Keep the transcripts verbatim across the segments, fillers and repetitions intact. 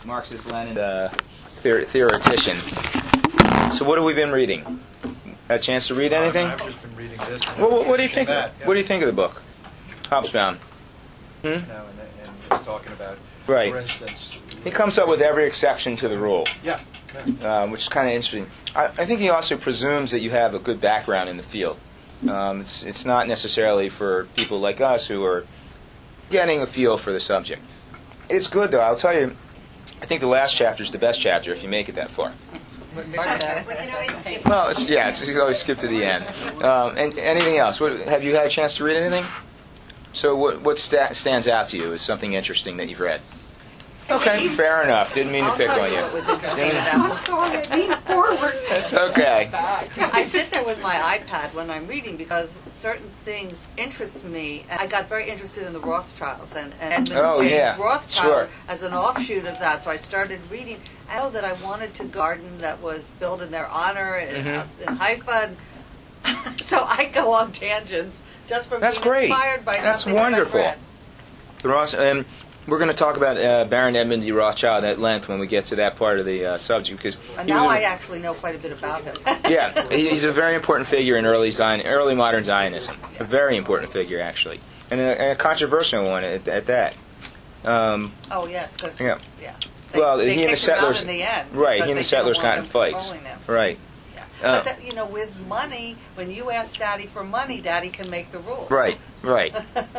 Marxist-Lenin uh, theor- theoretician. So what have we been reading? Had a chance to read anything? Uh, I've just been reading this. Well, what, what do you think? That, yeah. What do you think of the book, Hobsbawm? Hmm? You know, and, and it's talking about, Right. for instance... He comes up with every exception to the rule, Yeah. yeah. uh, which is kind of interesting. I, I think he also presumes that you have a good background in the field. Um, it's, it's not necessarily for people like us who are getting a feel for the subject. It's good, though. I'll tell you, I think the last chapter is the best chapter if you make it that far. We can always skip. Well, it's, yeah, it's, you can always skip to the end. Um, and anything else? What, have you had a chance to read anything? So what, what sta- stands out to you as something interesting that you've read? Okay, fair enough. Didn't mean to I'll pick tell on you you. what was interesting Yeah. about I'm sorry, lean forward. That's okay. I sit there with my iPad when I'm reading because certain things interest me. And I got very interested in the Rothschilds and, and Edmund Oh, James yeah. Rothschild Sure. as an offshoot of that. So I started reading. I know that I wanted to garden that was built in their honor in, Mhm. in Haifa. And so I go on tangents just from That's being great. inspired by That's something wonderful. that I've read. The Roths- and we're going to talk about uh, Baron Edmund de Rothschild at length when we get to that part of the uh, subject. Because And he was now a- I actually know quite a bit about him. yeah, he- he's a very important figure in early Zion, early modern Zionism. A very important figure, actually, and a, and a controversial one at, at that. Um, Oh yes, because Yeah. yeah. They, Well, they he and the kicked him out settlers- in the end. right, because he and the they settlers didn't got want in them fights. controlling them. Right. Yeah. Uh, But that, you know, with money, when you ask Daddy for money, Daddy can make the rules. Right. Right.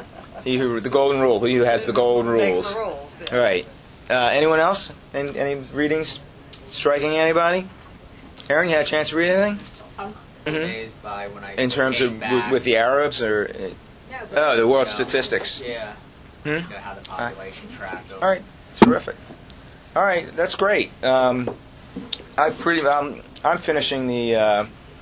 He who the golden rule. He who has the golden Makes rules. the rules. Yeah. Right. Uh, anyone else? Any, any readings striking anybody? Aaron, you had a chance to read anything? I'm Mhm. amazed by when I In terms came of with, back, with the Arabs or? Uh, No, but oh, the world you know, statistics. Yeah. Hmm? You know how the population tracked over. All right. Terrific. All right. That's great. Um, I pretty. Um, I'm finishing the uh,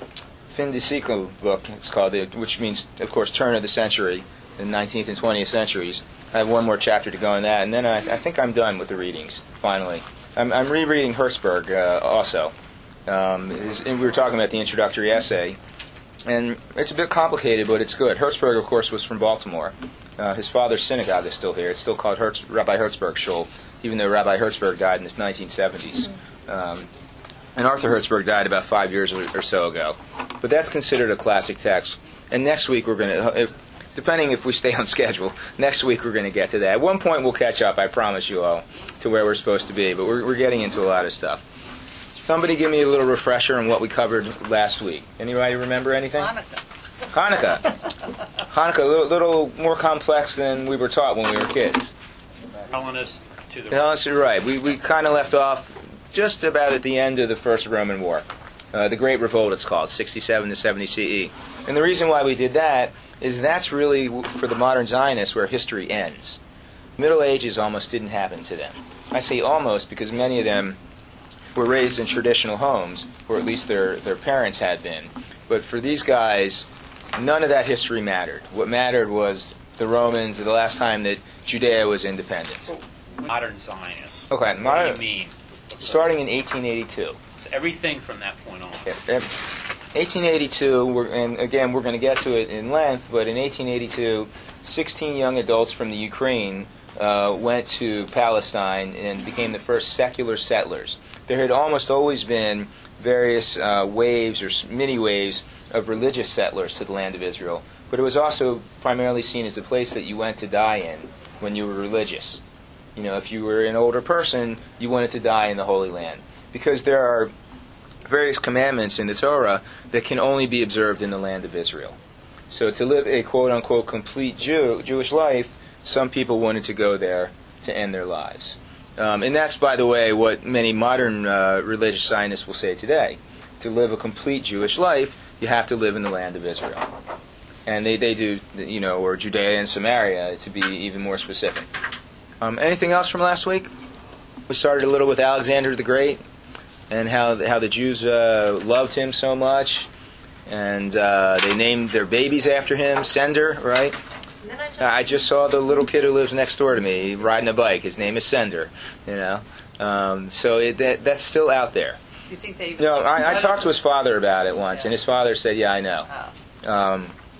fin de siècle book. It's called, the, which means, of course, turn of the century, the nineteenth and twentieth centuries. I have one more chapter to go in that, and then I, I think I'm done with the readings. Finally, I'm, I'm rereading Hertzberg uh, also. Um, his, and we were talking about the introductory essay, and it's a bit complicated, but it's good. Hertzberg, of course, was from Baltimore. Uh, his father's synagogue is still here. It's still called Hertz, Rabbi Hertzberg Shul, even though Rabbi Hertzberg died in the nineteen seventies. Um, and Arthur Hertzberg died about five years or, or so ago. But that's considered a classic text. And next week we're going to, if, depending if we stay on schedule, next week we're going to get to that. At one point we'll catch up, I promise you all, to where we're supposed to be. But we're, we're getting into a lot of stuff. Somebody give me a little refresher on what we covered last week. Anybody remember anything? Hanukkah. Hanukkah. Hanukkah, a little, little more complex than we were taught when we were kids. Hellenists to the No, that's right. We we kind of left off just about at the end of the First Roman War. Uh, the Great Revolt, it's called, sixty-seven to seventy C E. And the reason why we did that is that's really, for the modern Zionists, where history ends. Middle Ages almost didn't happen to them. I say almost because many of them were raised in traditional homes, or at least their, their parents had been. But for these guys, none of that history mattered. What mattered was the Romans, the last time that Judea was independent. modern Zionists. Okay, What modern- do you mean? Starting in eighteen eighty-two. So everything from that point on. Yeah, eighteen eighty-two, we're, and again, we're going to get to it in length, but in eighteen eighty-two, sixteen young adults from the Ukraine uh, went to Palestine and became the first secular settlers. There had almost always been various uh, waves or mini waves of religious settlers to the land of Israel, but it was also primarily seen as a place that you went to die in when you were religious. You know, if you were an older person, you wanted to die in the Holy Land. Because there are various commandments in the Torah that can only be observed in the land of Israel. So to live a quote-unquote complete Jew, Jewish life, some people wanted to go there to end their lives. Um, and that's, by the way, what many modern uh, religious Zionists will say today. To live a complete Jewish life, you have to live in the land of Israel. And they, they do, you know, or Judea and Samaria, to be even more specific. Um, anything else from last week? We started a little with Alexander the Great and how how the Jews uh, loved him so much, and uh, they named their babies after him. Sender, right? And then I just, I just saw the little kid who lives next door to me riding a bike. His name is Sender. You know, um, so it, that that's still out there. Do you think they? You know, I, I talked to his father about it once, and his father said, "Yeah, I know." Oh. Um,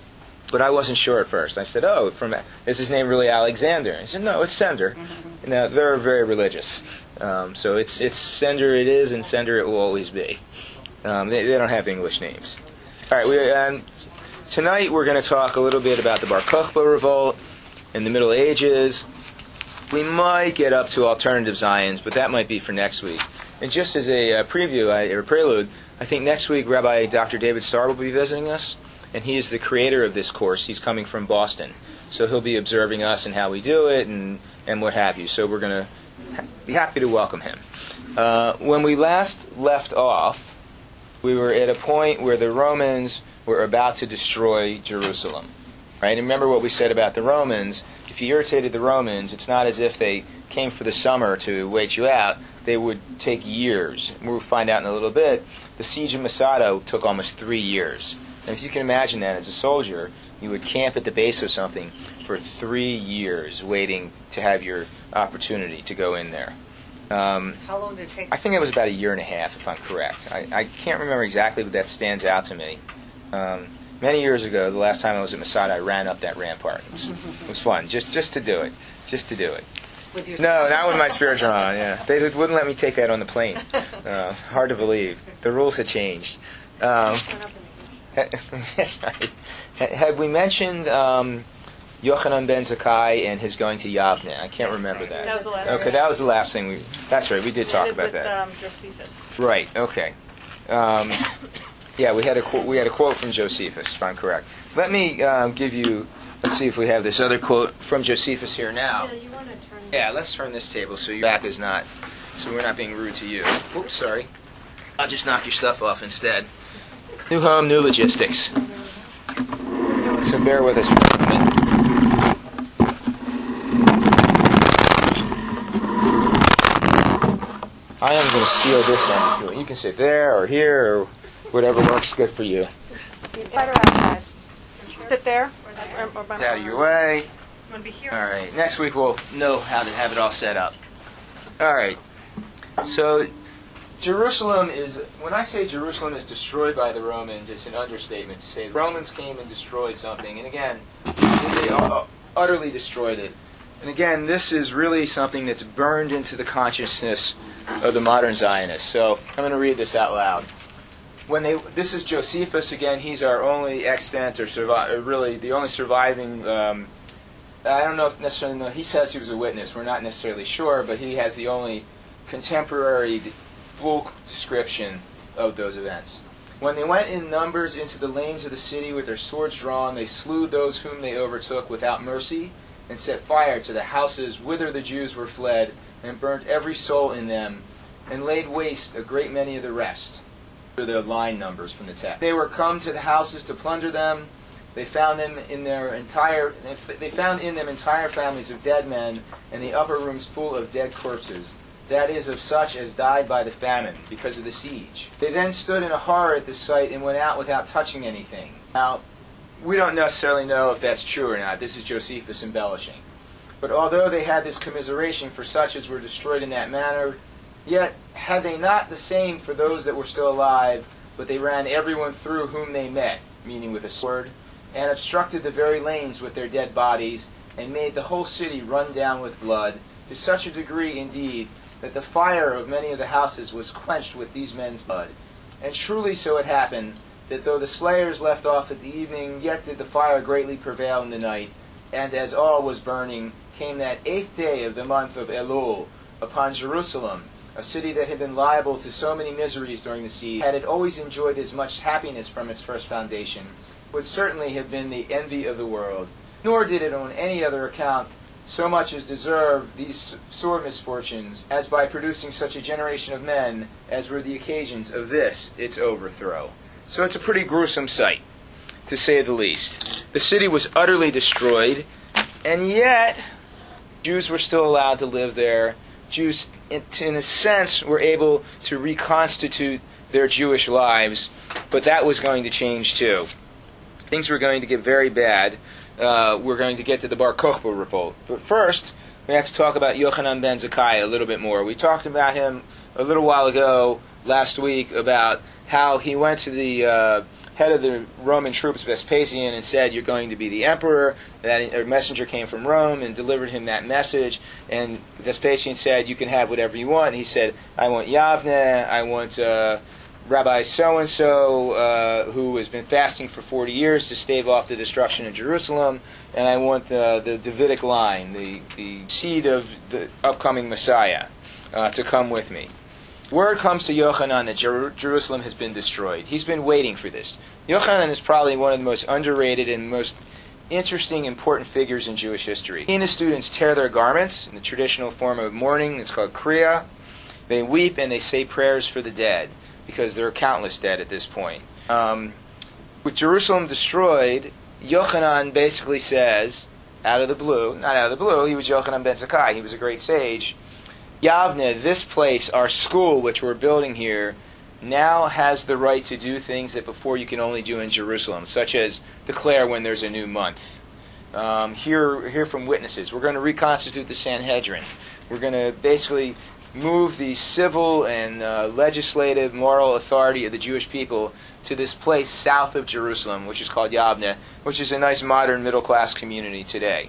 But I wasn't sure at first. I said, "Oh, from is his name really Alexander?" He said, "No, it's Sender." Now they're very religious, um, so it's it's Sender it is, and Sender it will always be. Um, they, they don't have English names. All right, we, um, tonight we're going to talk a little bit about the Bar Kokhba revolt in the Middle Ages. We might get up to alternative Zions, but that might be for next week. And just as a uh, preview, I, or prelude, I think next week Rabbi Doctor David Starr will be visiting us, and he is the creator of this course. He's coming from Boston, so he'll be observing us and how we do it and, and what have you. So we're going to ha- be happy to welcome him. Uh, when we last left off, we were at a point where the Romans were about to destroy Jerusalem. Right? And remember what we said about the Romans. If you irritated the Romans, it's not as if they came for the summer to wait you out. They would take years. We'll find out in a little bit. The siege of Masada took almost three years. And if you can imagine that as a soldier, you would camp at the base of something for three years waiting to have your opportunity to go in there. Um, How long did it take? I think it was about a year and a half, if I'm correct. I, I can't remember exactly, but that stands out to me. Um, many years ago, the last time I was at Masada, I ran up that rampart. It was, it was fun, just just to do it, just to do it. With your No, not with my spiritual on. Yeah, they wouldn't let me take that on the plane. Uh, hard to believe. The rules had changed. Um, that's right. Had we mentioned um, Yochanan ben Zakkai and his going to Yavne? I can't remember that. That was the last. Okay, that was the last thing we. That's right. We did talk about with, that. Um, Josephus. Right. Okay. Um, yeah, we had a qu- we had a quote from Josephus, if I'm correct. Let me um, give you. Let's see if we have this other quote from Josephus here now. Bill, you want to turn Yeah, let's turn this table so your back is not. So we're not being rude to you. Oops, sorry. I'll just knock your stuff off instead. New home, new logistics. So bear with us for a minute. I am going to steal this end if you want. You can sit there or here or whatever works good for you. Inside or outside? Sit there? Or, or by It's out of your way. You want to be here? All right. Next week we'll know how to have it all set up. All right. So Jerusalem is, when I say Jerusalem is destroyed by the Romans, it's an understatement to say the Romans came and destroyed something. And again, they utterly destroyed it. And again, this is really something that's burned into the consciousness of the modern Zionists. So I'm going to read this out loud. When they, this is Josephus again. He's our only extant, or, survi- or really the only surviving. Um, I don't know if necessarily. No, he says he was a witness. We're not necessarily sure, but he has the only contemporary full description of those events. When they went in numbers into the lanes of the city with their swords drawn, they slew those whom they overtook without mercy, and set fire to the houses whither the Jews were fled, and burnt every soul in them, and laid waste a great many of the rest. The line numbers from the text. They were come to the houses to plunder them. They found them in their entire. They found in them entire families of dead men, and the upper rooms full of dead corpses. That is, of such as died by the famine because of the siege. They then stood in a horror at this sight and went out without touching anything. Now, we don't necessarily know if that's true or not. This is Josephus embellishing. But although they had this commiseration for such as were destroyed in that manner, yet had they not the same for those that were still alive, but they ran everyone through whom they met, meaning with a sword, and obstructed the very lanes with their dead bodies, and made the whole city run down with blood, to such a degree indeed that the fire of many of the houses was quenched with these men's blood. And truly so it happened, that though the slayers left off at the evening, yet did the fire greatly prevail in the night, and as all was burning, came that eighth day of the month of Elul upon Jerusalem, a city that had been liable to so many miseries during the siege. Had it always enjoyed as much happiness from its first foundation, would certainly have been the envy of the world. Nor did it on any other account so much as deserve these sore misfortunes, as by producing such a generation of men as were the occasions of this its overthrow. So it's a pretty gruesome sight, to say the least. The city was utterly destroyed, and yet Jews were still allowed to live there. Jews, in, in a sense, were able to reconstitute their Jewish lives, but that was going to change too. Things were going to get very bad. Uh, we're going to get to the Bar Kokhba revolt. But first, we have to talk about Yochanan ben Zakkai a little bit more. We talked about him a little while ago, last week, about how he went to the uh, head of the Roman troops, Vespasian, and said, "You're going to be the emperor." That a messenger came from Rome and delivered him that message. And Vespasian said, "You can have whatever you want." And he said, "I want Yavne. I want uh, Rabbi so-and-so, uh, who has been fasting for forty years to stave off the destruction of Jerusalem. And I want the, the Davidic line, the, the seed of the upcoming Messiah, uh, to come with me." Word comes to Yochanan that Jer- Jerusalem has been destroyed. He's been waiting for this. Yochanan is probably one of the most underrated and most interesting, important figures in Jewish history. He and his students tear their garments in the traditional form of mourning. It's called kriya. They weep and they say prayers for the dead, because there are countless dead at this point. Um, with Jerusalem destroyed, Yochanan basically says, out of the blue, not out of the blue, he was Yochanan ben Zakkai, he was a great sage, Yavne, this place, our school, which we're building here, now has the right to do things that before you can only do in Jerusalem, such as declare when there's a new month. Um, hear, hear from witnesses. We're going to reconstitute the Sanhedrin. We're going to basically move the civil and uh, legislative moral authority of the Jewish people to this place south of Jerusalem, which is called Yavne, which is a nice modern middle-class community today.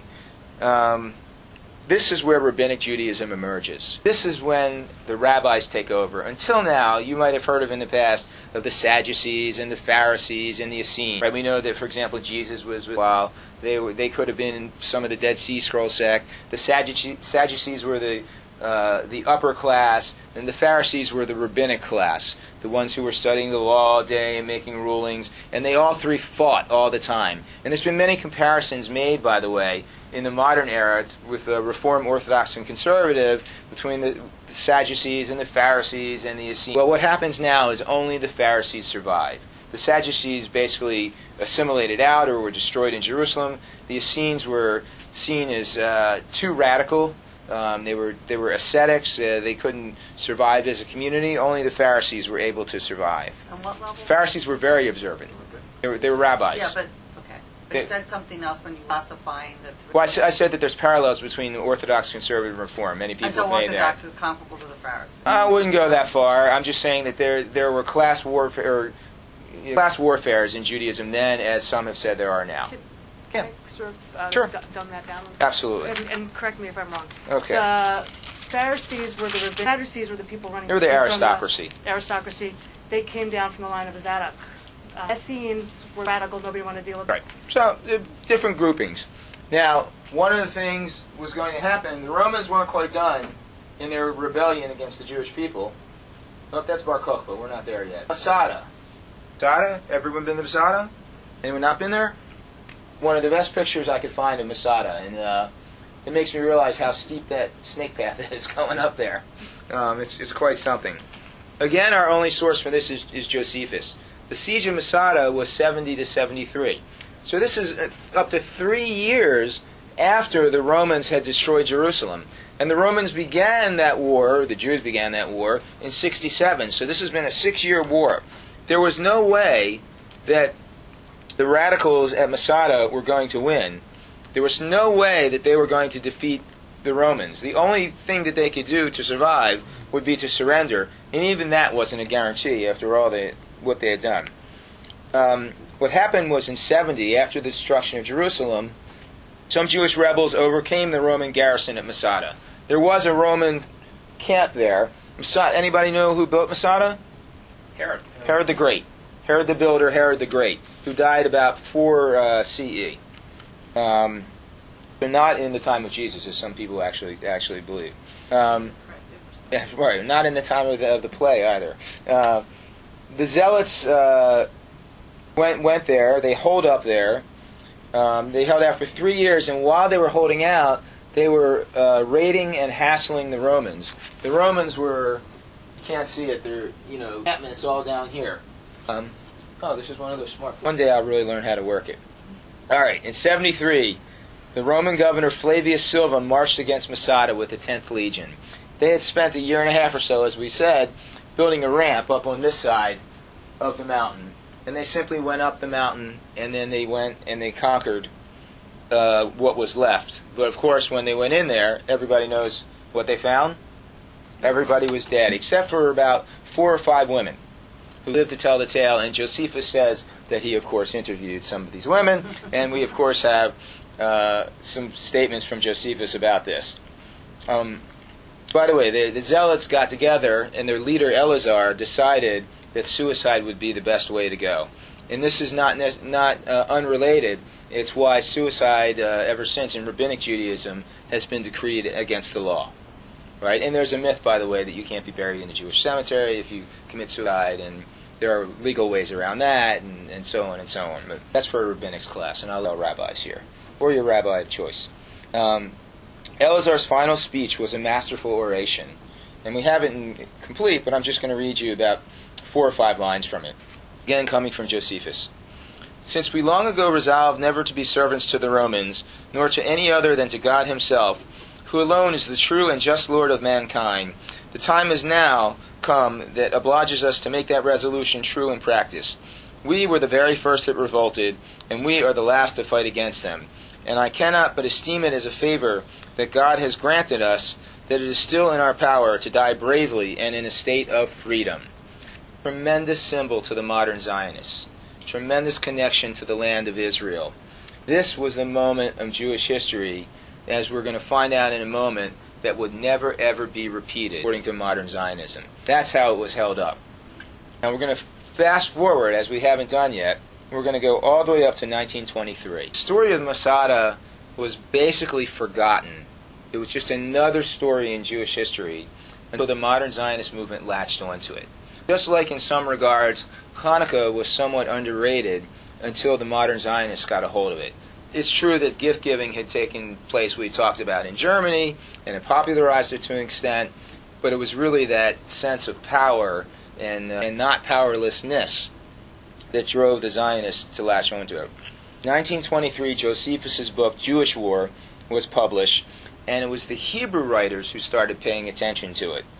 Um, This is where Rabbinic Judaism emerges. This is when the rabbis take over. Until now, you might have heard of in the past of the Sadducees and the Pharisees and the Essenes. Right? We know that, for example, Jesus was with while they were, they could have been in some of the Dead Sea Scroll sect. The Sadducees, Sadducees were the uh, the upper class, and the Pharisees were the rabbinic class, the ones who were studying the law all day and making rulings. And they all three fought all the time. And there's been many comparisons made, by the way, in the modern era with the Reform, Orthodox, and Conservative between the Sadducees and the Pharisees and the Essenes. Well, what happens now is only the Pharisees survive. The Sadducees basically assimilated out or were destroyed in Jerusalem. The Essenes were seen as uh, too radical. Um, they were they were ascetics. Uh, they couldn't survive as a community. Only the Pharisees were able to survive. On what level? Pharisees were very observant. They were, they were rabbis. Yeah, but okay. Okay. It said something else when you classifying the three. Well, I, s- I said that there's parallels between the Orthodox, Conservative, and Reform. Many people and so have made Orthodox that. is comparable to the Pharisees. I wouldn't go that far. I'm just saying that there there were class warfare, or, you know, class warfares in Judaism then, as some have said there are now. Can Yeah. I sort of uh, Sure. d- dumb that down? a little? Absolutely. And, and correct me if I'm wrong. Okay. The Pharisees were the rabbin- Sadducees were the people running. They were the from aristocracy. aristocracy. They came down from the line of the Zadok. Uh, Essenes were radical. Nobody wanted to deal with. Right. So, uh, different groupings. Now, one of the things was going to happen, the Romans weren't quite done in their rebellion against the Jewish people. Oh, that's Bar Kokhba. We're not there yet. Masada. Masada? Everyone been to Masada? Anyone not been there? One of the best pictures I could find of Masada, and uh, it makes me realize how steep that snake path is going up there. Um, it's, it's quite something. Again, our only source for this is, is Josephus. The siege of Masada was seventy to seventy-three. So this is up to three years after the Romans had destroyed Jerusalem. And the Romans began that war, the Jews began that war, in sixty-seven. So this has been a six-year war. There was no way that the radicals at Masada were going to win. There was no way that they were going to defeat the Romans. The only thing that they could do to survive would be to surrender, and even that wasn't a guarantee after all they, what they had done. Um, what happened was in seventy, after the destruction of Jerusalem, some Jewish rebels overcame the Roman garrison at Masada. There was a Roman camp there. Masada, anybody know who built Masada? Herod. Herod the Great. Herod the Builder, Herod the Great, who died about four uh, C E. Um, they're not in the time of Jesus, as some people actually actually believe. Um, yeah, right. Not in the time of the, of the play either. Uh, the Zealots uh, went went there. They holed up there. Um, they held out for three years, and while they were holding out, they were uh, raiding and hassling the Romans. The Romans were, you can't see it, they're, you know, it's all down here. Um, oh, this is one of those smart... One day I'll really learn how to work it. All right, in seventy-three, the Roman governor Flavius Silva marched against Masada with the tenth Legion. They had spent a year and a half or so, as we said, building a ramp up on this side of the mountain. And they simply went up the mountain, and then they went and they conquered uh, what was left. But of course, when they went in there, everybody knows what they found. Everybody was dead, except for about four or five women who lived to tell the tale. And Josephus says that he, of course, interviewed some of these women, and we, of course, have uh, some statements from Josephus about this. Um, by the way, the, the Zealots got together, and their leader, Eleazar, decided that suicide would be the best way to go. And this is not ne- not uh, unrelated. It's why suicide, uh, ever since in Rabbinic Judaism, has been decreed against the law. Right? And there's a myth, by the way, that you can't be buried in a Jewish cemetery if you commit suicide, and there are legal ways around that, and, and so on and so on. But that's for a rabbinics class, and I'll allow rabbis here, or your rabbi of choice. Um, Eleazar's final speech was a masterful oration, and we have it in complete, but I'm just going to read you about four or five lines from it. Again, coming from Josephus. Since we long ago resolved never to be servants to the Romans, nor to any other than to God himself, who alone is the true and just Lord of mankind, the time is now come that obliges us to make that resolution true in practice. We were the very first that revolted, and we are the last to fight against them. And I cannot but esteem it as a favor that God has granted us, that it is still in our power to die bravely and in a state of freedom. Tremendous symbol to the modern Zionists. Tremendous connection to the land of Israel. This was the moment of Jewish history, as we're going to find out in a moment, that would never ever be repeated according to modern Zionism. That's how it was held up. Now we're going to fast forward, as we haven't done yet. We're going to go all the way up to nineteen twenty-three. The story of Masada was basically forgotten. It was just another story in Jewish history until the modern Zionist movement latched onto it. Just like in some regards, Hanukkah was somewhat underrated until the modern Zionists got a hold of it. It's true that gift-giving had taken place, we talked about, in Germany, and it popularized it to an extent, but it was really that sense of power and, uh, and not powerlessness that drove the Zionists to latch onto it. nineteen twenty-three, Josephus' book, Jewish War, was published, and it was the Hebrew writers who started paying attention to it.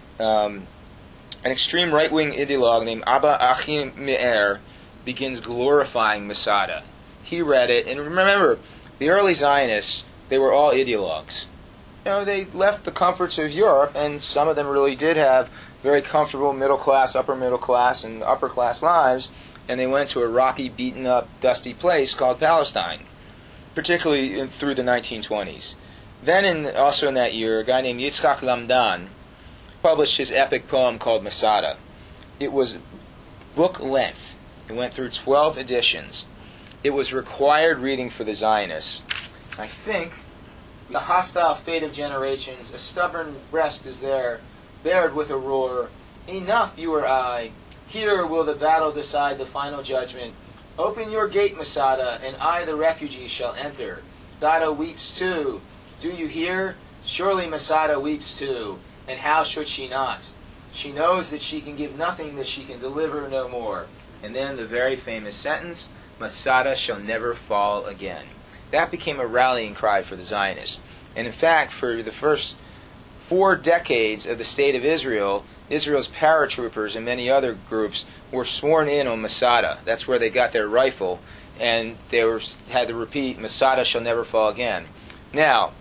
Um, an extreme right-wing ideologue named Abba Achim Me'er begins glorifying Masada. He read it, and remember, the early Zionists, they were all ideologues. You know, they left the comforts of Europe, and some of them really did have very comfortable middle-class, upper-middle-class, and upper-class lives, and they went to a rocky, beaten-up, dusty place called Palestine, particularly in, through the nineteen twenties. Then, in, also in that year, a guy named Yitzhak Lamdan published his epic poem called Masada. It was book length. It went through twelve editions. It was required reading for the Zionists. I think the hostile fate of generations, a stubborn breast is there, bared with a roar. Enough, you or I. Here will the battle decide the final judgment. Open your gate, Masada, and I, the refugee, shall enter. Masada weeps too. Do you hear? Surely Masada weeps too. And how should she not? She knows that she can give nothing, that she can deliver no more. And then the very famous sentence, Masada shall never fall again. That became a rallying cry for the Zionists. And in fact, for the first four decades of the State of Israel, Israel's paratroopers and many other groups were sworn in on Masada. That's where they got their rifle, and they were, had to repeat, Masada shall never fall again. Now,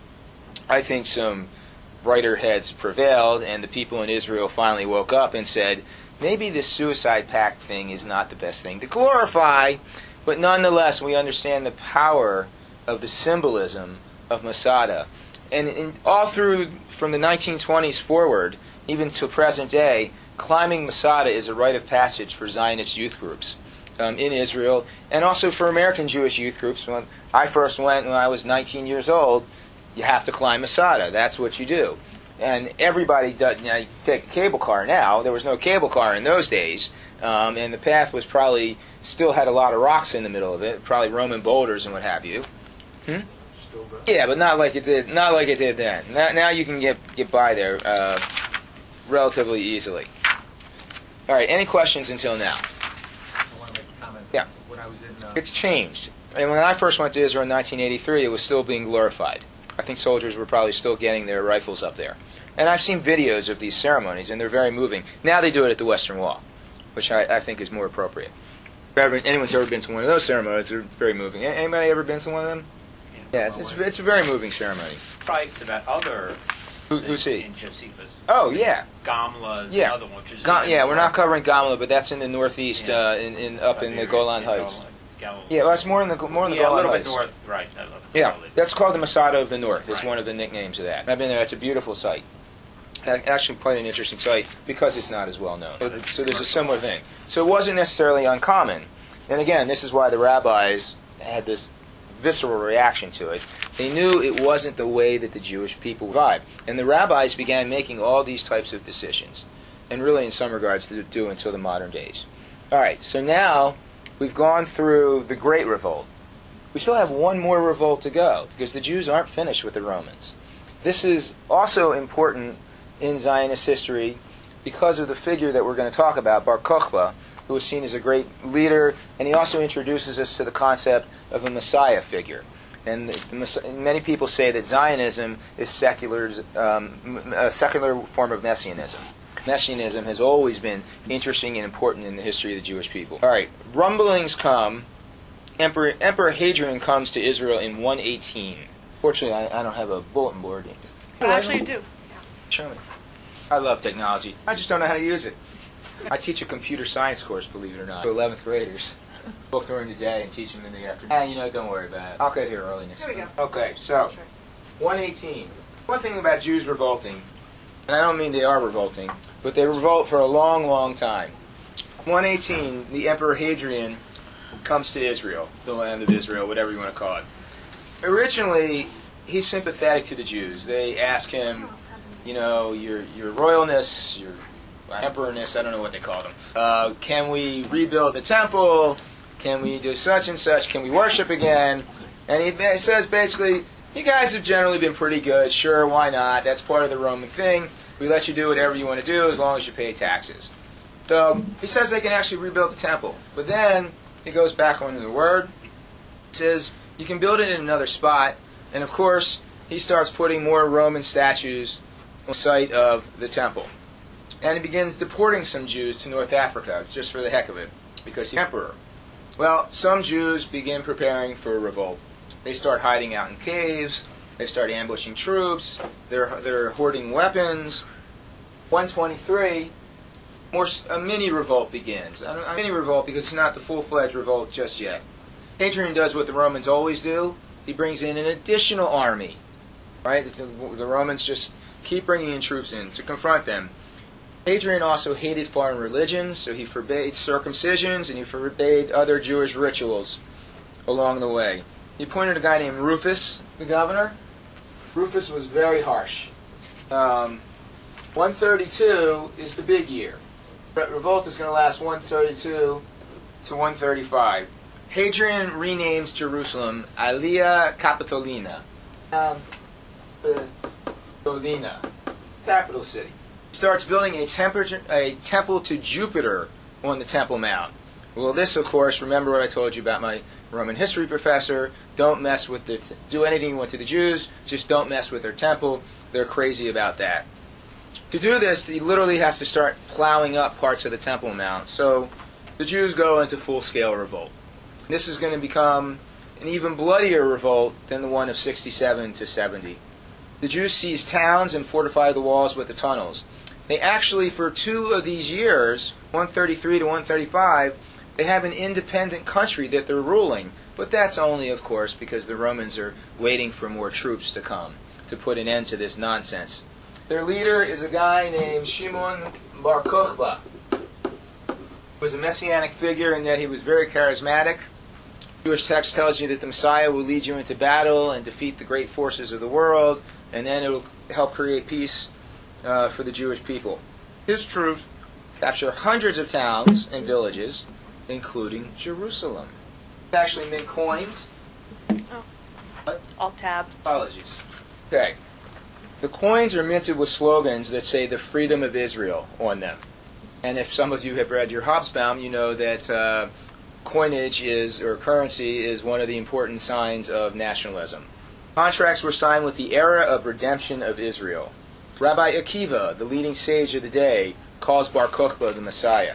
I think some brighter heads prevailed, and the people in Israel finally woke up and said, maybe this suicide pact thing is not the best thing to glorify, but nonetheless we understand the power of the symbolism of Masada. And in, all through, from the nineteen twenties forward, even to present day, climbing Masada is a rite of passage for Zionist youth groups um, in Israel, and also for American Jewish youth groups. When I first went when I was nineteen years old, you have to climb Masada. That's what you do. And everybody does. You know, you take a cable car now. There was no cable car in those days, um, and the path was probably still had a lot of rocks in the middle of it, probably Roman boulders and what have you. Hmm? Still good. Yeah, but not like it did. Not like it did then. Now, now you can get get by there uh, relatively easily. All right. Any questions until now? I want to make a comment. Yeah. When I was in, uh, It's changed. And when I first went to Israel in nineteen eighty-three, it was still being glorified. I think soldiers were probably still getting their rifles up there. And I've seen videos of these ceremonies, and they're very moving. Now they do it at the Western Wall, which I, I think is more appropriate. If ever, anyone's ever been to one of those ceremonies, they're very moving. Anybody ever been to one of them? Yeah, it's, it's, it's a very moving ceremony. Writes about other Who- who's he? In Josephus. Oh, yeah. Gamla is Yeah. another one. Which is Ga- even yeah, we're not more- covering Gamla, but that's in the northeast, Yeah. uh, in, in up in the Golan Heights. Gal- Gal- Yeah, well, it's more in the more in the yeah, a Golan little Heights. bit north, right. I love Yeah, Galilee. that's called the Masada of the North. It's Right. one of the nicknames of that. I've been there. It's a beautiful site. A- Actually, quite an interesting site because it's not as well known. So, so there's a similar thing. So it wasn't necessarily uncommon. And again, this is why the rabbis had this visceral reaction to it. They knew it wasn't the way that the Jewish people vibe. And the rabbis began making all these types of decisions. And really, in some regards, to do until the modern days. All right, so now we've gone through the Great Revolt. We still have one more revolt to go because the Jews aren't finished with the Romans. This is also important in Zionist history because of the figure that we're going to talk about, Bar Kokhba, who was seen as a great leader, and he also introduces us to the concept of a Messiah figure. And the, the, many people say that Zionism is secular, um, a secular form of Messianism. Messianism has always been interesting and important in the history of the Jewish people. All right, rumblings come. Emperor, Emperor Hadrian comes to Israel in one eighteen. Fortunately, I, I don't have a bulletin board. But actually, you do. Show me. I love technology. I just don't know how to use it. I teach a computer science course, believe it or not, to eleventh graders. Book during the day and teach them in the afternoon. Ah, you know, don't worry about it. I'll get here early next Here we week. Okay, so, one eighteen. One thing about Jews revolting, and I don't mean they are revolting, but they revolt for a long, long time. one eighteen, the Emperor Hadrian comes to Israel, the land of Israel, whatever you want to call it. Originally, he's sympathetic to the Jews. They ask him, you know, your your royalness, your emperorness, I don't know what they call them. Uh, can we rebuild the temple? Can we do such and such? Can we worship again? And he ba- says basically, you guys have generally been pretty good. Sure, why not? That's part of the Roman thing. We let you do whatever you want to do as long as you pay taxes. So he says they can actually rebuild the temple. But then he goes back on the word. He says you can build it in another spot. And of course, he starts putting more Roman statues on the site of the temple. And he begins deporting some Jews to North Africa, just for the heck of it, because he's emperor. Well, some Jews begin preparing for a revolt. They start hiding out in caves. They start ambushing troops. They're they're hoarding weapons. one twenty-three, more a mini revolt begins. A mini revolt because it's not the full-fledged revolt just yet. Hadrian does what the Romans always do. He brings in an additional army. Right? The, the Romans just keep bringing in troops in to confront them. Hadrian also hated foreign religions, so he forbade circumcisions and he forbade other Jewish rituals along the way. He appointed a guy named Rufus, the governor. Rufus was very harsh. Um, one thirty-two is the big year. Re- revolt is going to last one thirty-two to one thirty-five. Hadrian renames Jerusalem Aelia Capitolina. Um, Capitolina, capital city. Starts building a, temperature, a temple to Jupiter on the Temple Mount. Well, this, of course, remember what I told you about my Roman history professor. Don't mess with the, do anything you want to the Jews, just don't mess with their temple. They're crazy about that. To do this, he literally has to start plowing up parts of the Temple Mount. So the Jews go into full-scale revolt. This is going to become an even bloodier revolt than the one of sixty-seven to seventy. The Jews seize towns and fortify the walls with the tunnels. They actually, for two of these years, one thirty-three to one thirty-five, they have an independent country that they're ruling. But that's only, of course, because the Romans are waiting for more troops to come to put an end to this nonsense. Their leader is a guy named Shimon Bar Kokhba. He was a messianic figure in that he was very charismatic. Jewish text tells you that the Messiah will lead you into battle and defeat the great forces of the world, and then it will help create peace uh, for the Jewish people. His troops capture hundreds of towns and villages, including Jerusalem. They actually mint coins. Oh. What? Alt tab. Apologies. Okay. The coins are minted with slogans that say the freedom of Israel on them. And if some of you have read your Hobsbawm, you know that uh, coinage is, or currency, is one of the important signs of nationalism. Contracts were signed with the era of redemption of Israel. Rabbi Akiva, the leading sage of the day, calls Bar Kokhba the Messiah.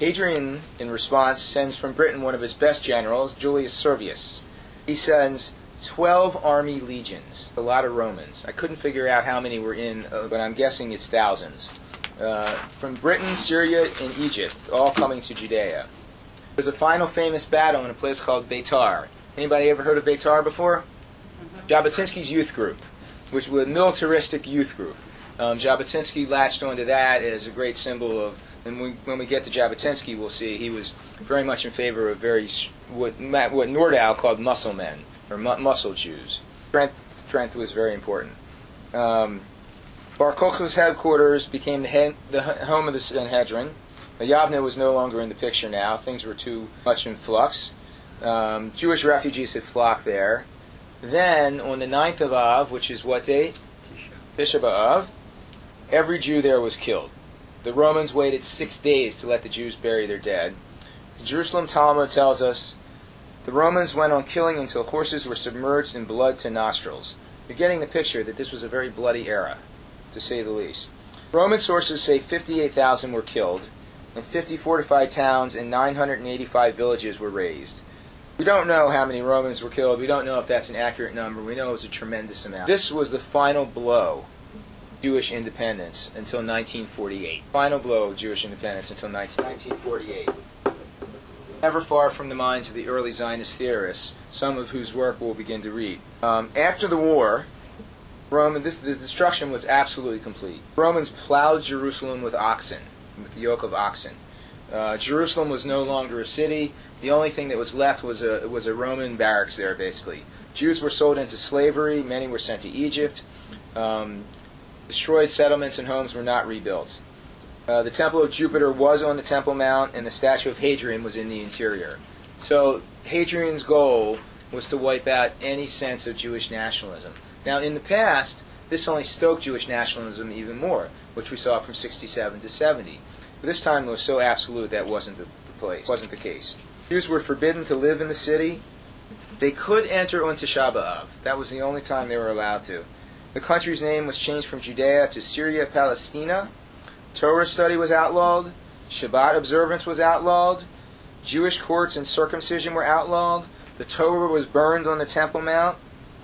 Hadrian, in response, sends from Britain one of his best generals, Julius Servius. He sends twelve army legions, a lot of Romans. I couldn't figure out how many were in, uh, but I'm guessing it's thousands. Uh, from Britain, Syria, and Egypt, all coming to Judea. There's a final famous battle in a place called Beitar. Anybody ever heard of Beitar before? Jabotinsky's youth group, which was a militaristic youth group. Um, Jabotinsky latched onto that as a great symbol of, and we, when we get to Jabotinsky, we'll see he was very much in favor of very what, what Nordau called muscle men, or mu- muscle Jews. Strength, strength was very important. Um, Bar Kokhba's headquarters became the, head, the home of the Sanhedrin. Yavne was no longer in the picture now. Things were too much in flux. Um, Jewish refugees had flocked there. Then, on the ninth of Av, which is what date? Tisha B'Av, every Jew there was killed. The Romans waited six days to let the Jews bury their dead. The Jerusalem Talmud tells us the Romans went on killing until horses were submerged in blood to nostrils. You're getting the picture that this was a very bloody era, to say the least. Roman sources say fifty-eight thousand were killed, and fifty fortified towns and nine hundred eighty-five villages were razed. We don't know how many Romans were killed. We don't know if that's an accurate number. We know it was a tremendous amount. This was the final blow of Jewish independence until nineteen forty-eight. Final blow of Jewish independence until nineteen forty-eight. Never far from the minds of the early Zionist theorists, some of whose work we'll begin to read. Um, after the war, Roman, this, the destruction was absolutely complete. Romans plowed Jerusalem with oxen, with the yoke of oxen. Uh, Jerusalem was no longer a city. The only thing that was left was a was a Roman barracks there, basically. Jews were sold into slavery. Many were sent to Egypt. Um, destroyed settlements and homes were not rebuilt. Uh, the Temple of Jupiter was on the Temple Mount, and the statue of Hadrian was in the interior. So Hadrian's goal was to wipe out any sense of Jewish nationalism. Now, in the past, this only stoked Jewish nationalism even more, which we saw from sixty-seven to seventy. But this time it was so absolute that wasn't the, the place, wasn't the case. Jews were forbidden to live in the city. They could enter on Tisha B'Av. That was the only time they were allowed to. The country's name was changed from Judea to Syria Palestina. Torah study was outlawed. Shabbat observance was outlawed. Jewish courts and circumcision were outlawed. The Torah was burned on the Temple Mount.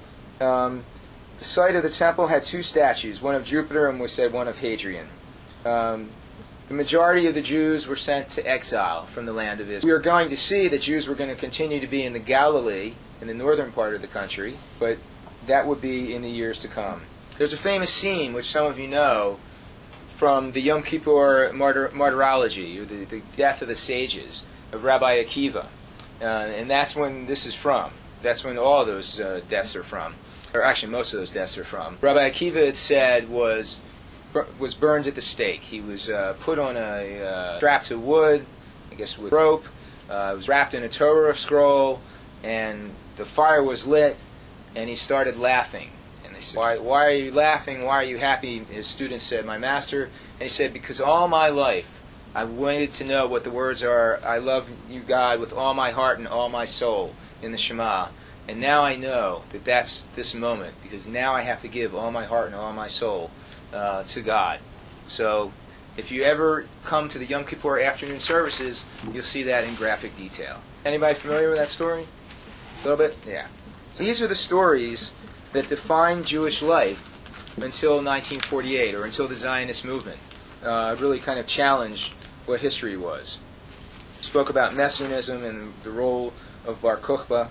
Um, the site of the temple had two statues, one of Jupiter and we said one of Hadrian. Um, the majority of the Jews were sent to exile from the land of Israel. We are going to see that Jews were going to continue to be in the Galilee, in the northern part of the country, but that would be in the years to come. There's a famous scene, which some of you know, from the Yom Kippur martyr- martyrology, or the, the death of the sages, of Rabbi Akiva. Uh, and that's when this is from. That's when all those uh, deaths are from. Or actually, most of those deaths are from. Rabbi Akiva, it said, was was burned at the stake. He was uh, put on a uh, strap to wood, I guess with rope. Uh, was wrapped in a Torah scroll, and the fire was lit, and he started laughing. And they said, why, why are you laughing? Why are you happy? His students said, my master. And he said, because all my life I wanted to know what the words are, I love you, God, with all my heart and all my soul, in the Shema. And now I know that that's this moment, because now I have to give all my heart and all my soul uh, to God. So if you ever come to the Yom Kippur afternoon services, you'll see that in graphic detail. Anybody familiar with that story? A little bit? Yeah. So these are the stories that defined Jewish life until nineteen forty-eight, or until the Zionist movement uh, really kind of challenged what history was. We spoke about Messianism and the role of Bar Kokhba.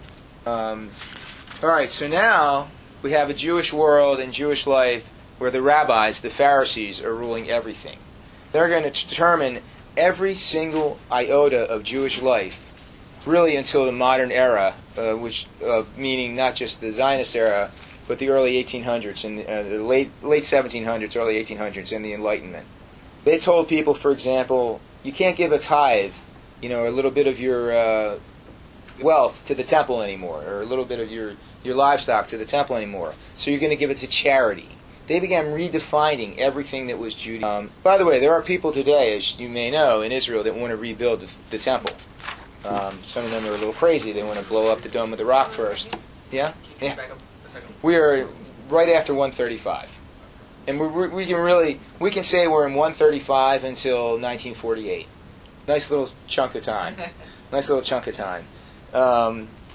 Um, all right, so now we have a Jewish world and Jewish life where the rabbis, the Pharisees, are ruling everything. They're going to determine every single iota of Jewish life, really until the modern era, uh, which uh, meaning not just the Zionist era, but the early eighteen hundreds and uh, the late late seventeen hundreds, early eighteen hundreds, and the Enlightenment. They told people, for example, you can't give a tithe, you know, a little bit of your uh, wealth to the temple anymore, or a little bit of your, your livestock to the temple anymore. So you're going to give it to charity. They began redefining everything that was Judaism. Um, by the way, there are people today, as you may know, in Israel that want to rebuild the, the temple. Um, some of them are a little crazy. They want to blow up the Dome of the Rock first. Yeah? Yeah. We are right after one thirty-five. And we, we can really, we can say we're in one thirty-five until nineteen forty-eight. Nice little chunk of time. Nice little chunk of time. Um,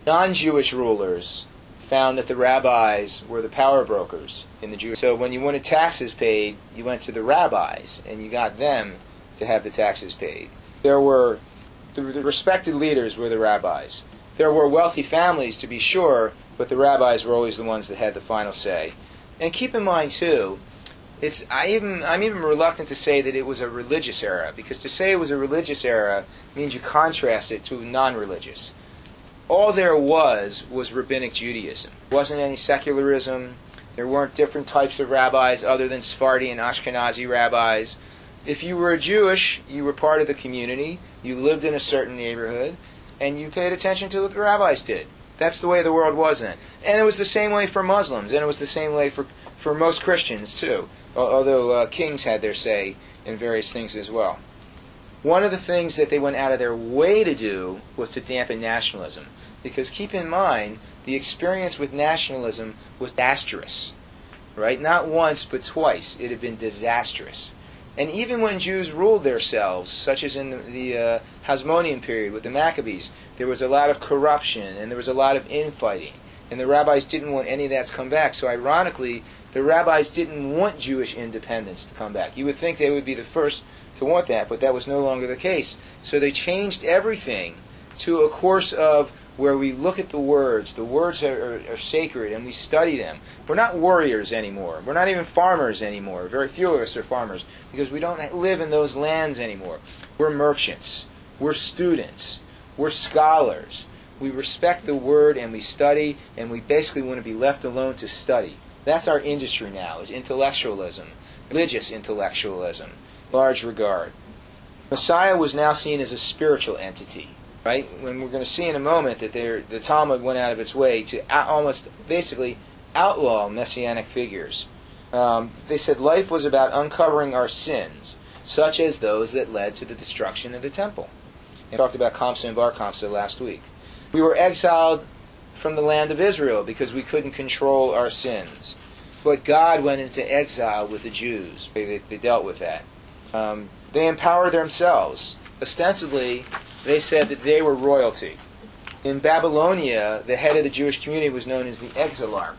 non-Jewish rulers found that the rabbis were the power brokers in the Jewish. So when you wanted taxes paid, you went to the rabbis, and you got them to have the taxes paid. There were, the, the respected leaders were the rabbis. There were wealthy families, to be sure, but the rabbis were always the ones that had the final say. And keep in mind, too, it's I even I'm even reluctant to say that it was a religious era, because to say it was a religious era means you contrast it to non-religious. All there was was rabbinic Judaism. There wasn't any secularism. There weren't different types of rabbis other than Sephardi and Ashkenazi rabbis. If you were Jewish, you were part of the community, you lived in a certain neighborhood, and you paid attention to what the rabbis did. That's the way the world was then. And it was the same way for Muslims, and it was the same way for, for most Christians, too, although uh, kings had their say in various things as well. One of the things that they went out of their way to do was to dampen nationalism. Because keep in mind, the experience with nationalism was disastrous. Right? Not once, but twice. It had been disastrous. And even when Jews ruled themselves, such as in the, the uh, Hasmonean period with the Maccabees, there was a lot of corruption and there was a lot of infighting. And the rabbis didn't want any of that to come back. So ironically, the rabbis didn't want Jewish independence to come back. You would think they would be the first to want that, but that was no longer the case. So they changed everything to a course of where we look at the words. The words are, are, are sacred, and we study them. We're not warriors anymore. We're not even farmers anymore. Very few of us are farmers, because we don't live in those lands anymore. We're merchants. We're students. We're scholars. We respect the word, and we study, and we basically want to be left alone to study. That's our industry now, is intellectualism, religious intellectualism, large regard. Messiah was now seen as a spiritual entity. Right? When we're going to see in a moment that the Talmud went out of its way to out, almost basically outlaw messianic figures. Um, they said life was about uncovering our sins, such as those that led to the destruction of the temple. We talked about Kamsa and Bar Kamsa last week. We were exiled from the land of Israel because we couldn't control our sins. But God went into exile with the Jews. They, they, they dealt with that. Um, they empowered themselves. Ostensibly, they said that they were royalty. In Babylonia, the head of the Jewish community was known as the exilarch.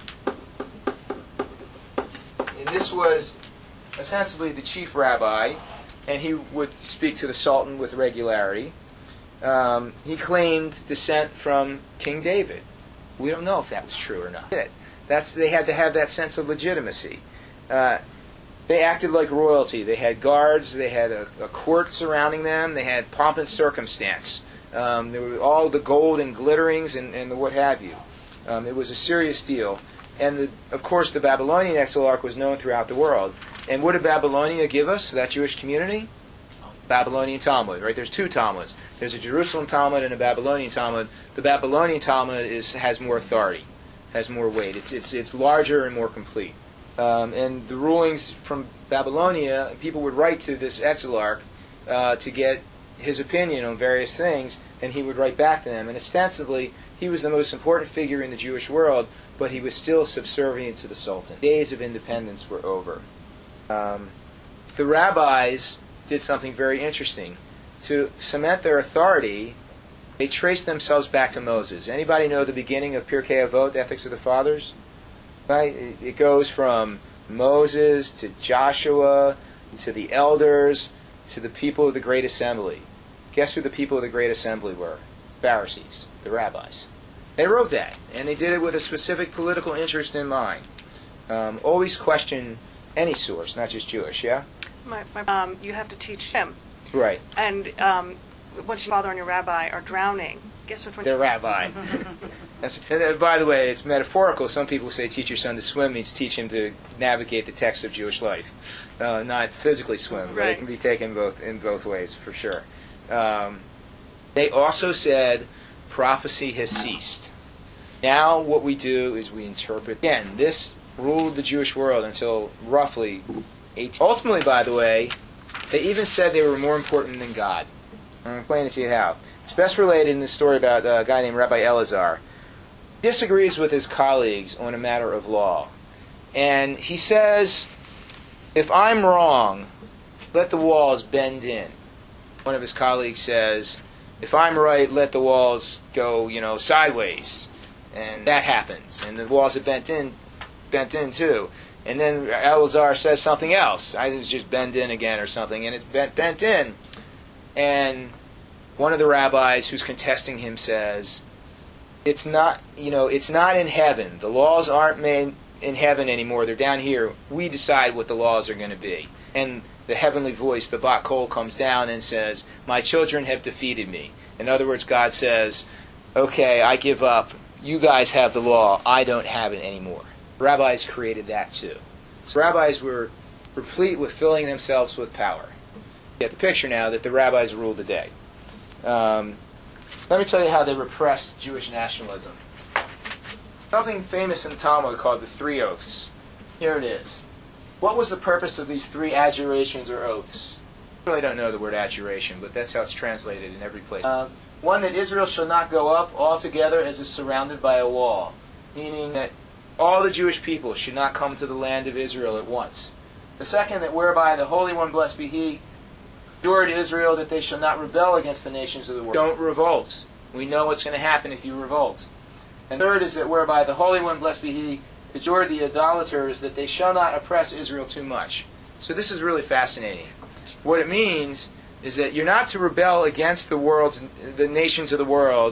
And this was ostensibly the chief rabbi, and he would speak to the Sultan with regularity. Um, he claimed descent from King David. We don't know if that was true or not. That's, they had to have that sense of legitimacy. Uh, They acted like royalty. They had guards. They had a, a court surrounding them. They had pomp and circumstance. Um, there were all the gold and glitterings and, and the what have you. Um, it was a serious deal. And, the, of course, the Babylonian exilarch was known throughout the world. And what did Babylonia give us, that Jewish community? Babylonian Talmud, right? There's two Talmuds. There's a Jerusalem Talmud and a Babylonian Talmud. The Babylonian Talmud is, has more authority, has more weight. It's, it's, it's larger and more complete. Um, and the rulings from Babylonia, people would write to this exilarch uh, to get his opinion on various things, and he would write back to them. And ostensibly, he was the most important figure in the Jewish world, but he was still subservient to the Sultan. Days of independence were over. Um, the rabbis did something very interesting. To cement their authority, they traced themselves back to Moses. Anybody know the beginning of Pirkei Avot, Ethics of the Fathers? Right? It goes from Moses to Joshua to the elders to the people of the Great Assembly. Guess who the people of the Great Assembly were? Pharisees, the rabbis. They wrote that, and they did it with a specific political interest in mind. Um, always question any source, not just Jewish, yeah? My, my, um, you have to teach him. Right. And um, once your father and your rabbi are drowning, guess which one? The rabbi. That's, and uh, by the way, it's metaphorical. Some people say teach your son to swim means teach him to navigate the text of Jewish life, uh, not physically swim, but Right. it can be taken both in both ways for sure. Um, they also said prophecy has ceased. Now what we do is we interpret. Again, this ruled the Jewish world until roughly eighteen. Ultimately, by the way, they even said they were more important than God. I'm going to explain it to you how. It's best related in the story about a guy named Rabbi Elazar. He disagrees with his colleagues on a matter of law. And he says, if I'm wrong, let the walls bend in. One of his colleagues says, if I'm right, let the walls go, you know, sideways. And that happens. And the walls are bent in, bent in too. And then Elazar says something else. I think it's just bend in again or something, and it's bent, bent in. And one of the rabbis who's contesting him says, it's not, you know, it's not in heaven. The laws aren't made in heaven anymore. They're down here. We decide what the laws are going to be. And the heavenly voice, the Bat Kol, comes down and says, my children have defeated me. In other words, God says, okay, I give up. You guys have the law. I don't have it anymore. Rabbis created that too. So rabbis were replete with filling themselves with power. You get the picture now that the rabbis rule the day. Um, let me tell you how they repressed Jewish nationalism. Something famous in the Talmud called the Three Oaths. Here it is. What was the purpose of these three adjurations or oaths? I really don't know the word adjuration, but that's how it's translated in every place. Uh, one, that Israel shall not go up altogether as if surrounded by a wall, meaning that all the Jewish people should not come to the land of Israel at once. The second, that whereby the Holy One, blessed be He, adjured Israel that they shall not rebel against the nations of the world. Don't revolt. We know what's going to happen if you revolt. And third is that whereby the Holy One, blessed be He, adjured the idolaters that they shall not oppress Israel too much. So this is really fascinating. What it means is that you're not to rebel against the world's, the nations of the world,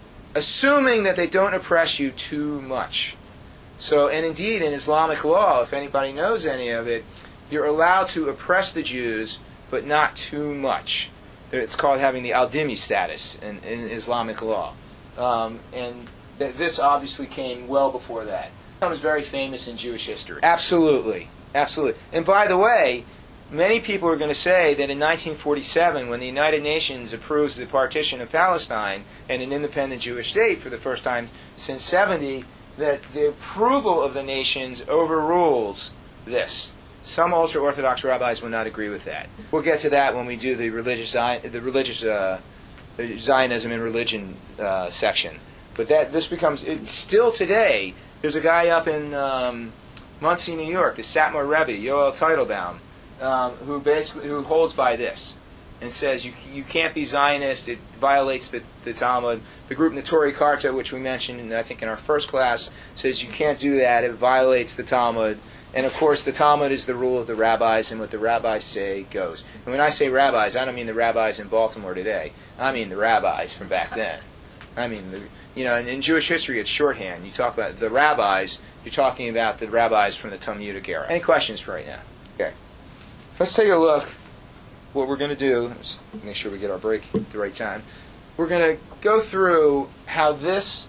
assuming that they don't oppress you too much. So, and indeed, in Islamic law, if anybody knows any of it, you're allowed to oppress the Jews, but not too much. It's called having the al-dhimmi status in, in Islamic law. Um, and th- this obviously came well before that. It becomes very famous in Jewish history. Absolutely. Absolutely. And by the way, many people are going to say that in nineteen forty-seven, when the United Nations approves the partition of Palestine and an independent Jewish state for the first time since seventy, that the approval of the nations overrules this. Some ultra-Orthodox rabbis will not agree with that. We'll get to that when we do the religious the religious uh, Zionism and religion uh, section. But that this becomes it's still today. There's a guy up in um, Monsey, New York, the Satmar Rebbe, Yoel Teitelbaum, um, who basically who holds by this and says you you can't be Zionist. It violates the, the Talmud. The group Netori Karta, which we mentioned, in, I think, in our first class, says you can't do that. It violates the Talmud. And of course, the Talmud is the rule of the rabbis, and what the rabbis say goes. And when I say rabbis, I don't mean the rabbis in Baltimore today. I mean the rabbis from back then. I mean, the, you know, in, in Jewish history, it's shorthand. You talk about the rabbis, you're talking about the rabbis from the Talmudic era. Any questions for right now? Okay. Let's take a look. What we're going to do, let's make sure we get our break at the right time. We're going to go through how this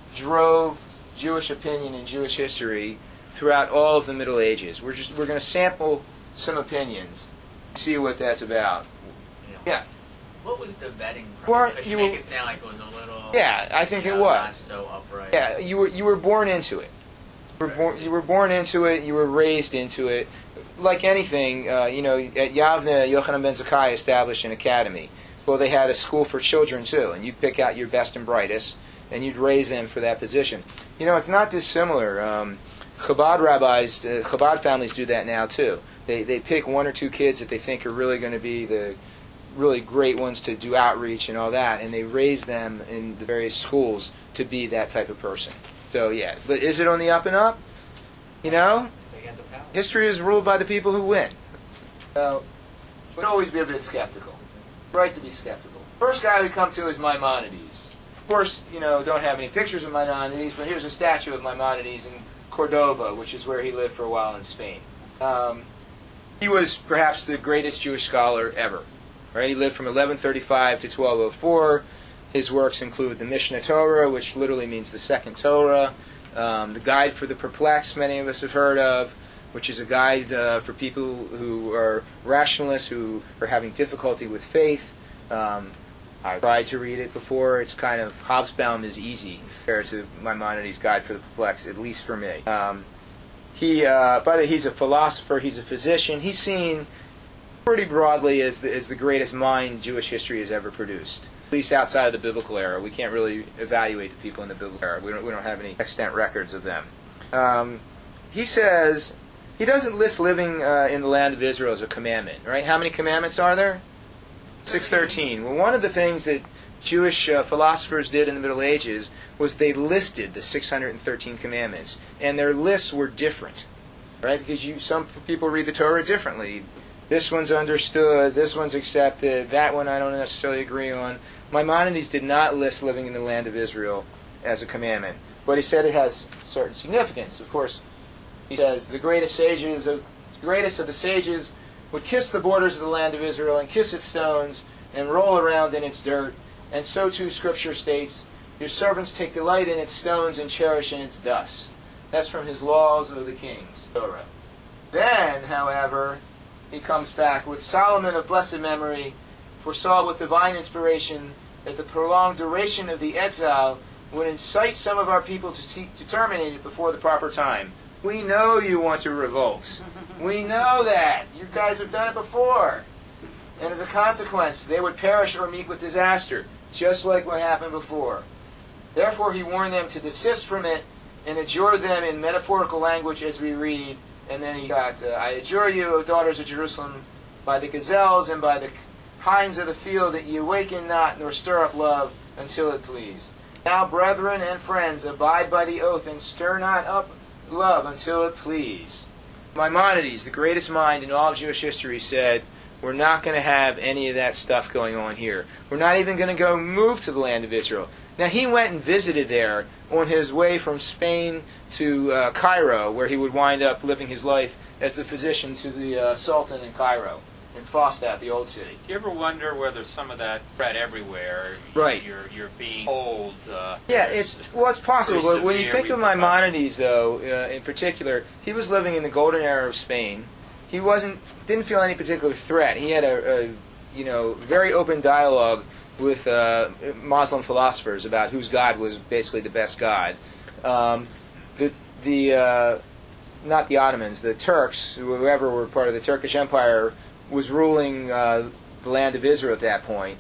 drove Jewish opinion in Jewish history throughout all of the Middle Ages. We're just we're going to sample some opinions, see what that's about. Yeah. What was the vetting Well, process? Because you you make were- it sound like it was a little. Yeah, I think you it know, was. Not so upright. Yeah, you were you were born into it. You were born, you were born into it. You were raised into it. Like anything, uh, you know, at Yavne, Yochanan ben Zakkai established an academy. Well, they had a school for children too, and you'd pick out your best and brightest, and you'd raise them for that position. You know, it's not dissimilar. Um, Chabad rabbis, uh, Chabad families do that now too. They they pick one or two kids that they think are really going to be the really great ones to do outreach and all that, and they raise them in the various schools to be that type of person. So yeah, but is it on the up and up? You know, They got the power. history is ruled by the people who win. So, but always be a bit skeptical. Right to be skeptical. First guy we come to is Maimonides. Of course, you know, don't have any pictures of Maimonides, but here's a statue of Maimonides in Cordova, which is where he lived for a while in Spain. Um, he was perhaps the greatest Jewish scholar ever. Right? He lived from eleven thirty-five to twelve oh four. His works include the Mishnah Torah, which literally means the second Torah, um, the Guide for the Perplexed, many of us have heard of, which is a guide uh, for people who are rationalists, who are having difficulty with faith. Um, I tried to read it before. It's kind of, Hobsbawm is easy compared to Maimonides' Guide for the Perplexed, at least for me. Um, he, uh, by the way, he's a philosopher, he's a physician. He's seen pretty broadly as the, as the greatest mind Jewish history has ever produced. At least outside of the biblical era. We can't really evaluate the people in the biblical era. We don't, we don't have any extant records of them. Um, he says, he doesn't list living uh, in the land of Israel as a commandment, right? How many commandments are there? six thirteen. Well, one of the things that Jewish uh, philosophers did in the Middle Ages was they listed the six hundred thirteen commandments, and their lists were different, right? Because you, some people read the Torah differently. This one's understood, this one's accepted, that one I don't necessarily agree on. Maimonides did not list living in the land of Israel as a commandment, but he said it has certain significance. Of course, he says the greatest sages of the greatest of the sages would kiss the borders of the land of Israel and kiss its stones and roll around in its dirt. And so too Scripture states, your servants take delight in its stones and cherish in its dust. That's from his Laws of the Kings, Torah. Then, however, he comes back with Solomon of blessed memory foresaw with divine inspiration that the prolonged duration of the exile would incite some of our people to seek to terminate it before the proper time. We know you want to revolt. We know that. You guys have done it before. And as a consequence, they would perish or meet with disaster, just like what happened before. Therefore he warned them to desist from it and adjured them in metaphorical language as we read. And then he got, uh, I adjure you, O daughters of Jerusalem, by the gazelles and by the hinds of the field, that ye awaken not nor stir up love until it please. Now, brethren and friends, abide by the oath and stir not up love until it please. Maimonides, the greatest mind in all of Jewish history, said, we're not going to have any of that stuff going on here. We're not even going to go move to the land of Israel. Now, he went and visited there on his way from Spain to uh, Cairo, where he would wind up living his life as the physician to the uh, Sultan in Cairo, in Fostat, the old city. Do you ever wonder whether some of that spread everywhere? Right. You're, you're being told. Uh, Yeah, it's well, it's possible. Pretty But when you severe think of Maimonides, though, uh, in particular, he was living in the golden era of Spain. He wasn't didn't feel any particular threat. He had a, a you know very open dialogue with uh, Muslim philosophers about whose God was basically the best God. Um, the the uh, not the Ottomans, the Turks, whoever were part of the Turkish Empire, was ruling uh, the land of Israel at that point.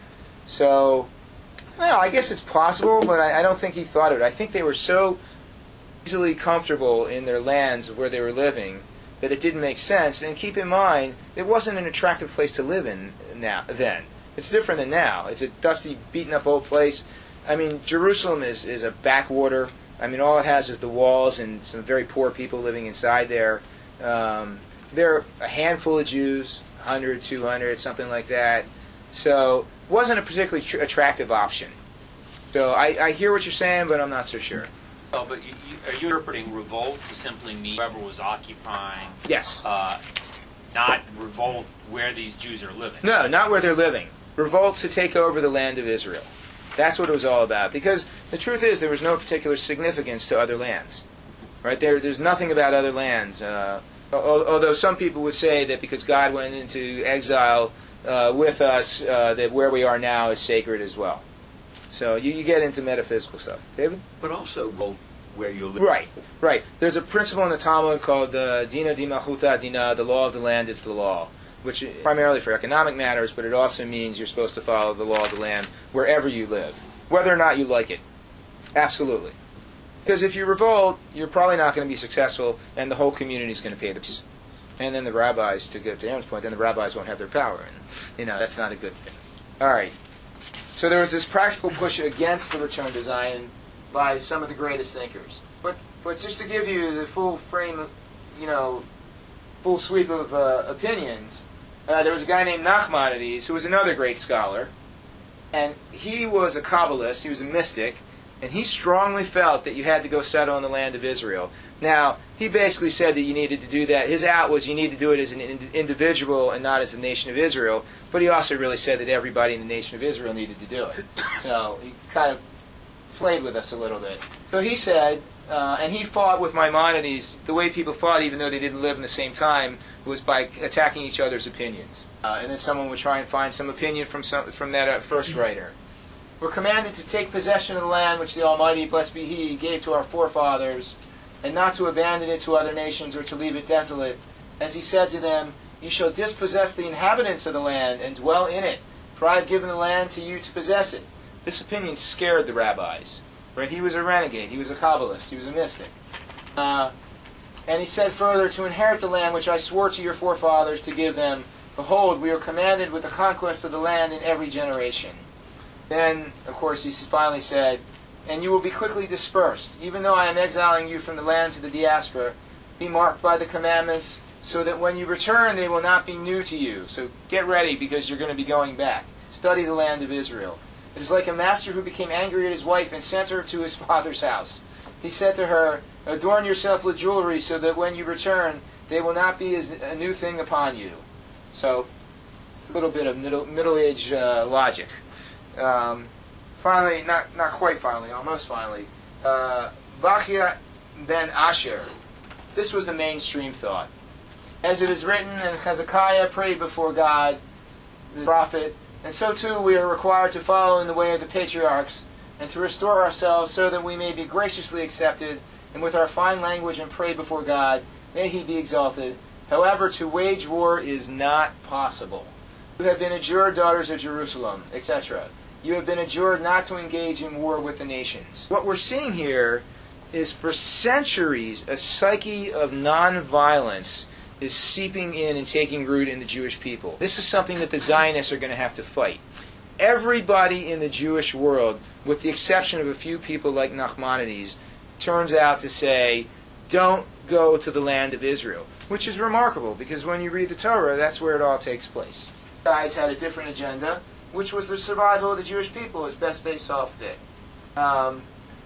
So, well, I guess it's possible, but I, I don't think he thought of it. I think they were so easily comfortable in their lands where they were living that it didn't make sense. And keep in mind, it wasn't an attractive place to live in now. Then it's different than now. It's a dusty, beaten-up old place. I mean, Jerusalem is is a backwater. I mean, all it has is the walls and some very poor people living inside there. Um, there are a handful of Jews, one hundred, two hundred, something like that. So it wasn't a particularly tr- attractive option. So I, I hear what you're saying, but I'm not so sure. Oh, but you, you, are you interpreting revolt to simply mean whoever was occupying? Yes. Uh, not revolt where these Jews are living. No, not where they're living. Revolt to take over the land of Israel. That's what it was all about. Because the truth is, there was no particular significance to other lands. Right? There, there's nothing about other lands. Uh, although some people would say that because God went into exile uh, with us, uh, that where we are now is sacred as well. So you, you get into metaphysical stuff. David? But also well, where you live. Right, right. There's a principle in the Talmud called uh, Dina di Malchuta Dina, the law of the land is the law, which is primarily for economic matters, but it also means you're supposed to follow the law of the land wherever you live, whether or not you like it. Absolutely. Because if you revolt, you're probably not going to be successful, and the whole community is going to pay the price. And then the rabbis, to get to Aaron's point, then the rabbis won't have their power, and you know that's not a good thing. All right. So there was this practical push against the return to Zion by some of the greatest thinkers. But but just to give you the full frame, of, you know, full sweep of uh, opinions, uh, there was a guy named Nachmanides who was another great scholar, and he was a Kabbalist, he was a mystic, and he strongly felt that you had to go settle in the land of Israel. Now, he basically said that you needed to do that. His out was you need to do it as an ind- individual and not as the nation of Israel. But he also really said that everybody in the nation of Israel needed to do it. So he kind of played with us a little bit. So he said, uh, and he fought with Maimonides, the way people fought, even though they didn't live in the same time, was by attacking each other's opinions. Uh, and then someone would try and find some opinion from some, from that uh, first writer. We're commanded to take possession of the land which the Almighty, blessed be He, gave to our forefathers, and not to abandon it to other nations or to leave it desolate. As He said to them, you shall dispossess the inhabitants of the land and dwell in it, for I have given the land to you to possess it. This opinion scared the rabbis. Right? He was a renegade. He was a Kabbalist. He was a mystic. Uh, and he said further, to inherit the land which I swore to your forefathers to give them, behold, we are commanded with the conquest of the land in every generation. Then, of course, he finally said, "And you will be quickly dispersed. Even though I am exiling you from the land to the diaspora, be marked by the commandments, so that when you return they will not be new to you." So get ready, because you're going to be going back. Study the land of Israel. It is like a master who became angry at his wife and sent her to his father's house. He said to her, "Adorn yourself with jewelry, so that when you return they will not be as a new thing upon you." So, it's a little bit of middle, middle-age uh, logic. Um, finally, not not quite finally, almost finally, uh, Bachya ben Asher. This was the mainstream thought. As it is written, and Hezekiah prayed before God, the prophet, and so too we are required to follow in the way of the patriarchs, and to restore ourselves so that we may be graciously accepted, and with our fine language and pray before God, may he be exalted. However, to wage war is not possible. You have been adjured, daughters of Jerusalem, et cetera. You have been adjured not to engage in war with the nations. What we're seeing here is, for centuries, a psyche of nonviolence is seeping in and taking root in the Jewish people. This is something that the Zionists are going to have to fight. Everybody in the Jewish world, with the exception of a few people like Nachmanides, turns out to say, don't go to the land of Israel, which is remarkable, because when you read the Torah, that's where it all takes place. Guys had a different agenda, which was the survival of the Jewish people as best they saw fit. Um,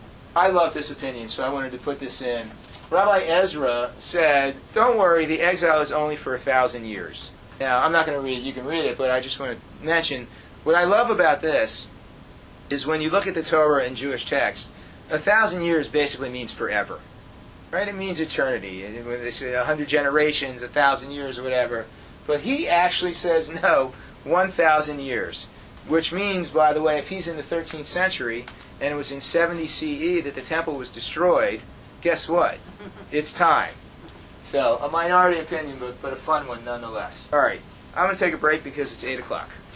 I love this opinion, so I wanted to put this in. Rabbi Ezra said, don't worry, the exile is only for a thousand years. Now, I'm not going to read it, you can read it, but I just want to mention, what I love about this is when you look at the Torah and Jewish text, a thousand years basically means forever. Right? It means eternity. They say a hundred generations, a thousand years, or whatever. But he actually says, no, one thousand years. Which means, by the way, if he's in the thirteenth century, and it was in seventy C E that the temple was destroyed, guess what? It's time. So, a minority opinion, but, but a fun one nonetheless. All right, I'm going to take a break because it's eight o'clock.